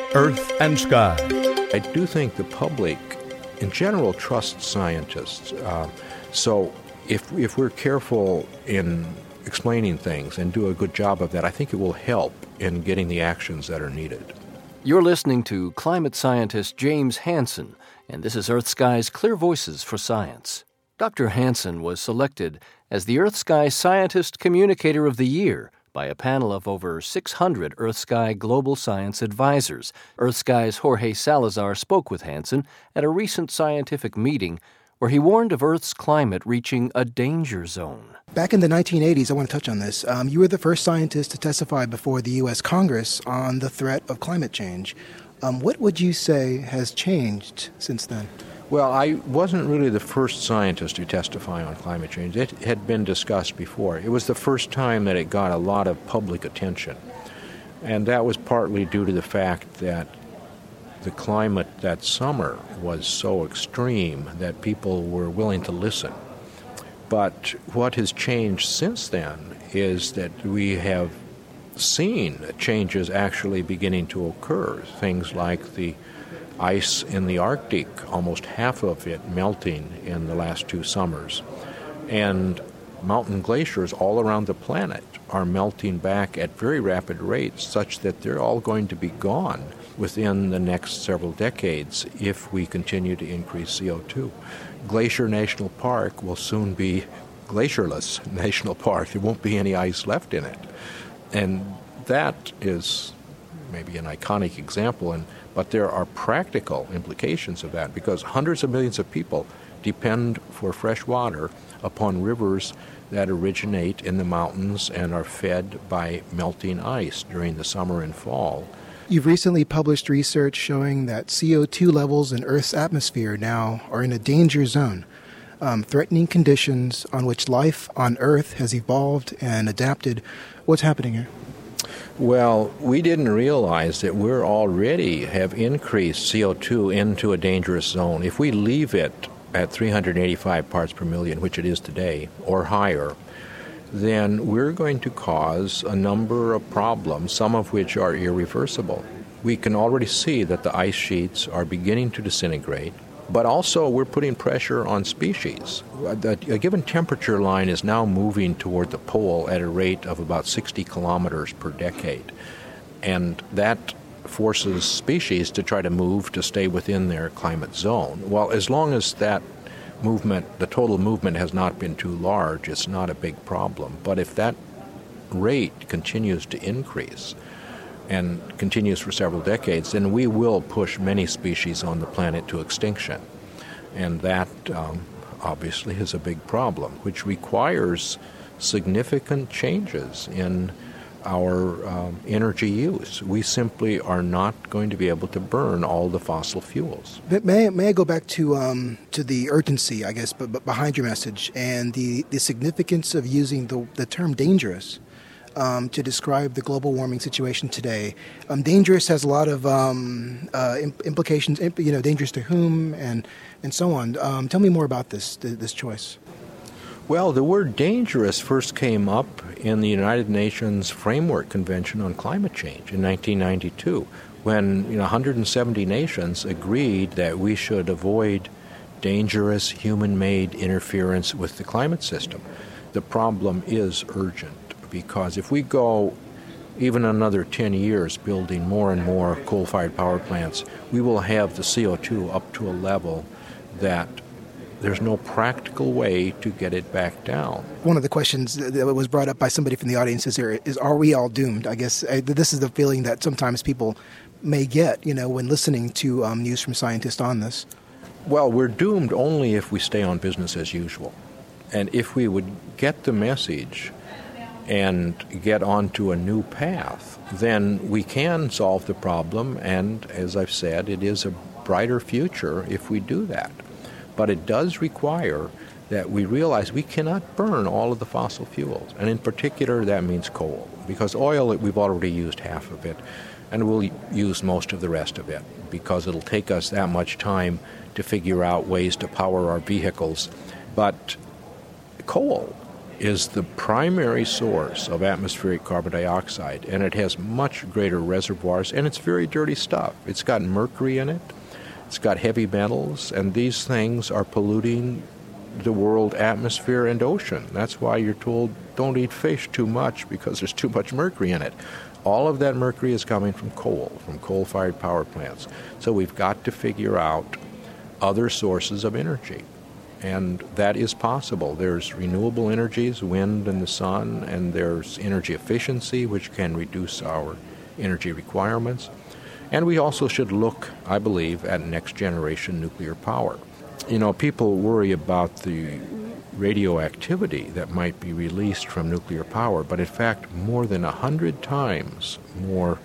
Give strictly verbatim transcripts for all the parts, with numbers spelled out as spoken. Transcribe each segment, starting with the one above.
Earth and Sky. I do think the public, in general, trusts scientists. Uh, so if if we're careful in explaining things and do a good job of that, I think it will help in getting the actions that are needed. You're listening to climate scientist James Hansen, and this is Earth-Sky's Clear Voices for Science. Doctor Hansen was selected as the Earth-Sky Scientist Communicator of the Year by a panel of over six hundred Earth-Sky global science advisors. Earth-Sky's Jorge Salazar spoke with Hansen at a recent scientific meeting where he warned of Earth's climate reaching a danger zone. Back in the nineteen eighties, I want to touch on this, um, you were the first scientist to testify before the U S Congress on the threat of climate change. Um, what would you say has changed since then? Well, I wasn't really the first scientist to testify on climate change. It had been discussed before. It was the first time that it got a lot of public attention. And that was partly due to the fact that the climate that summer was so extreme that people were willing to listen. But what has changed since then is that we have seen changes actually beginning to occur. Things like the ice in the Arctic, almost half of it melting in the last two summers. And mountain glaciers all around the planet are melting back at very rapid rates, such that they're all going to be gone within the next several decades if we continue to increase C O two. Glacier National Park will soon be glacierless national park. There won't be any ice left in it. And that is maybe an iconic example, and but there are practical implications of that because hundreds of millions of people depend for fresh water upon rivers that originate in the mountains and are fed by melting ice during the summer and fall. You've recently published research showing that C O two levels in Earth's atmosphere now are in a danger zone, um, threatening conditions on which life on Earth has evolved and adapted. What's happening here? Well, we didn't realize that we're already have increased C O two into a dangerous zone. If we leave it at three hundred eighty-five parts per million, which it is today, or higher, then we're going to cause a number of problems, some of which are irreversible. We can already see that the ice sheets are beginning to disintegrate, but also we're putting pressure on species. A given temperature line is now moving toward the pole at a rate of about sixty kilometers per decade, and that forces species to try to move to stay within their climate zone. Well, as long as that movement, the total movement has not been too large, it's not a big problem. But if that rate continues to increase and continues for several decades, then we will push many species on the planet to extinction. And that um, obviously is a big problem, which requires significant changes in our um, energy use. We simply are not going to be able to burn all the fossil fuels. But may, may I go back to um, to the urgency, I guess, but, but behind your message, and the, the significance of using the, the term dangerous um, to describe the global warming situation today. Um, dangerous has a lot of um, uh, implications, you know, dangerous to whom, and, and so on. Um, tell me more about this, this choice. Well, the word dangerous first came up in the United Nations Framework Convention on Climate Change in nineteen ninety-two, when you know, one hundred seventy nations agreed that we should avoid dangerous human-made interference with the climate system. The problem is urgent, because if we go even another ten years building more and more coal-fired power plants, we will have the C O two up to a level that there's no practical way to get it back down. One of the questions that was brought up by somebody from the audience is, here, is are we all doomed? I guess uh, this is the feeling that sometimes people may get, you know, when listening to um, news from scientists on this. Well, we're doomed only if we stay on business as usual. And if we would get the message and get onto a new path, then we can solve the problem. And as I've said, it is a brighter future if we do that. But it does require that we realize we cannot burn all of the fossil fuels. And in particular, that means coal. Because oil, we've already used half of it, and we'll use most of the rest of it, because it'll take us that much time to figure out ways to power our vehicles. But coal is the primary source of atmospheric carbon dioxide, and it has much greater reservoirs, and it's very dirty stuff. It's got mercury in it, it's got heavy metals, and these things are polluting the world atmosphere and ocean. That's why you're told don't eat fish too much because there's too much mercury in it. All of that mercury is coming from coal, from coal-fired power plants. So we've got to figure out other sources of energy. And that is possible. There's renewable energies, wind and the sun, and there's energy efficiency, which can reduce our energy requirements. And we also should look, I believe, at next-generation nuclear power. You know, people worry about the radioactivity that might be released from nuclear power, but in fact, more than a hundred times more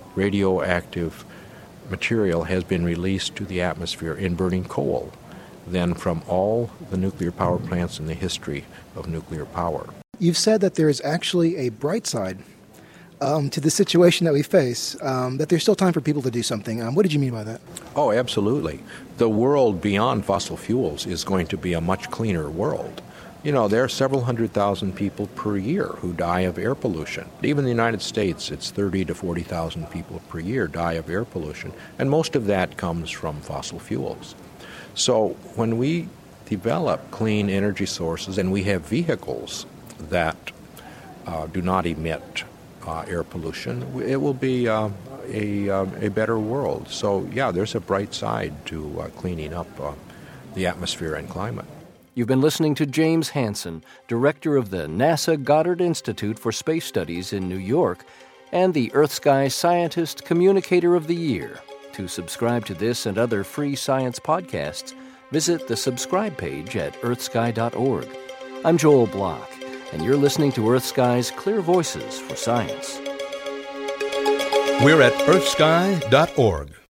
radioactive material has been released to the atmosphere in burning coal than from all the nuclear power plants in the history of nuclear power. You've said that there is actually a bright side um, to the situation that we face, um, that there's still time for people to do something. Um, what did you mean by that? Oh, absolutely. The world beyond fossil fuels is going to be a much cleaner world. You know, there are several hundred thousand people per year who die of air pollution. Even in the United States, it's thirty to forty thousand people per year die of air pollution, and most of that comes from fossil fuels. So when we develop clean energy sources and we have vehicles that uh, do not emit uh, air pollution, it will be uh, a, uh, a better world. So, yeah, there's a bright side to uh, cleaning up uh, the atmosphere and climate. You've been listening to James Hansen, director of the NASA Goddard Institute for Space Studies in New York and the Earth-Sky Scientist Communicator of the Year. To subscribe to this and other free science podcasts, visit the subscribe page at earth sky dot org. I'm Joel Block, and you're listening to EarthSky's Clear Voices for Science. We're at earth sky dot org.